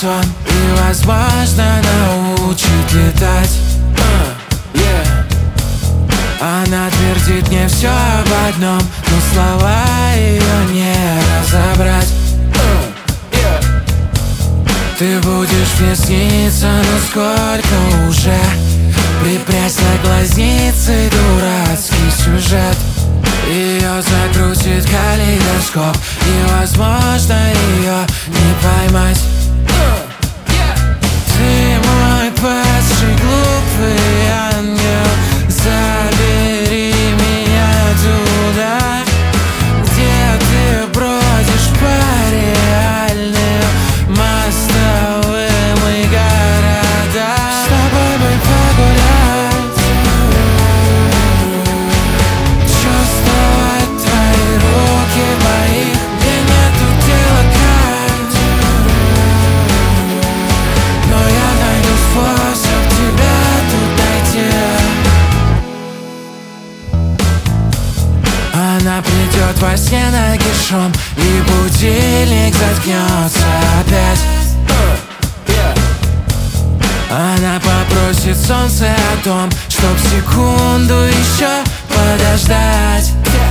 сон и, возможно, научит летать. Она твердит мне все об одном, но слова ее не разобрать. Ты будешь мне сниться, но сколько уже? Припрячь на глазницы дурацкий сюжет. Ее закрутит калейдоскоп, невозможно ее не поймать. Ты мой падший глупый ангел, забери меня туда, где ты бродишь по реальным мостовым и городам. С тобой бы погулять, чувствовать твои руки в моих, где нету дела кать. Но я найду способ тебя тут найти. Она придет во сне нагишом, и будильник заткнется опять. Она попросит солнце о том, чтоб секунду еще подождать.